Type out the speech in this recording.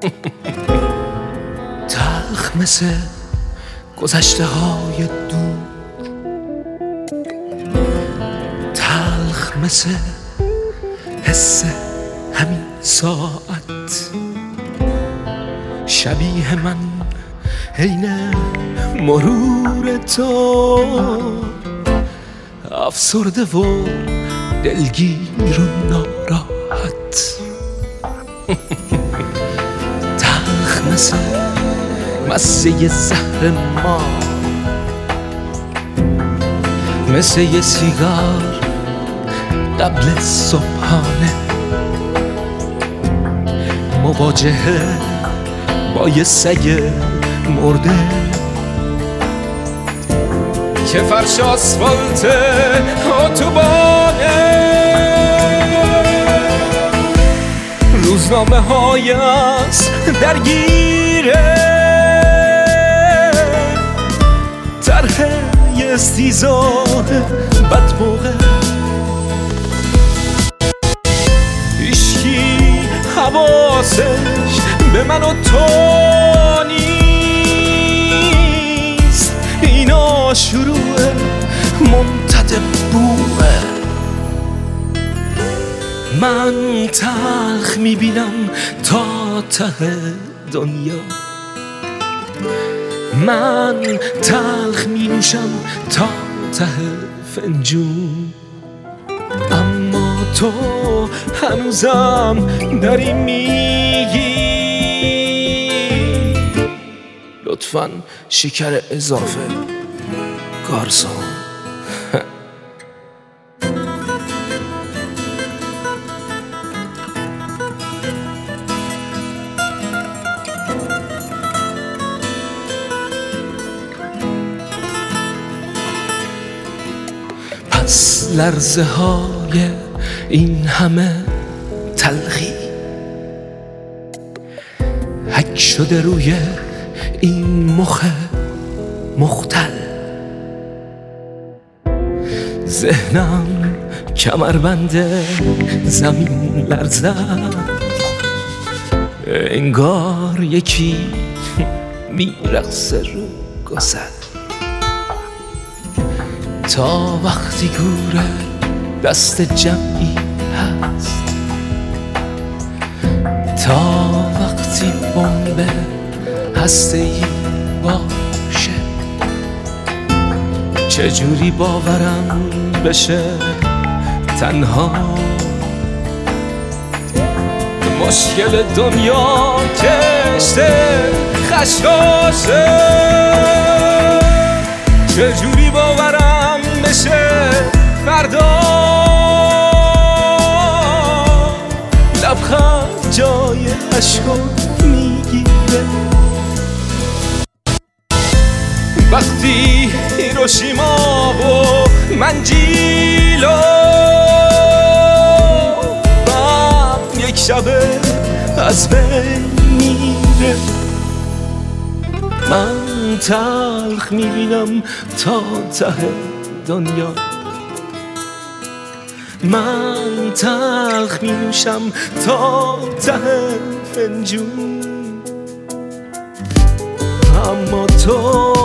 تلخ مثل گذشته های دور، تلخ مثل حس همین ساعت، شبیه من حین مرور تو، افسرده و دلگیر و ناراحت. تلخ مثل مزه زهر ما، مثل یه سیگار قبل صبحانه، مواجهه با یه سگ مرده که فرش آسفالت اتوبانه. روزنامه های از درگیره، طرح یه استیزاه بد موقع، هیچکی حواسش به من و تو نیست. اینا شروع ممتد بوه. من تلخ میبینم تا ته دنیا، من تلخ می نوشم تا ته فنجون، اما تو هنوزم داری میگی لطفاً شکر اضافه گارسون. پس لرزه های این همه تلخی حک شده روی این مخ مختل، ذهنم کمربند زمین لرزد، انگار یکی میرقصه رو گسل. تا وقتی گوره دست جمعی هست، تا وقتی بمب هسته‌ای باشه، چجوری باورم بشه تنها. مشکل دنیا کشته خشخاشه، چجوری باورم بشه فردا لبخند جای عشقو میگیره. وقتی هیروشیما و منجیلو بعد یک شبه از بین میره، من تلخ میبینم تا ته دنیا، من تلخ مینوشم تا ته فنجون، اما تو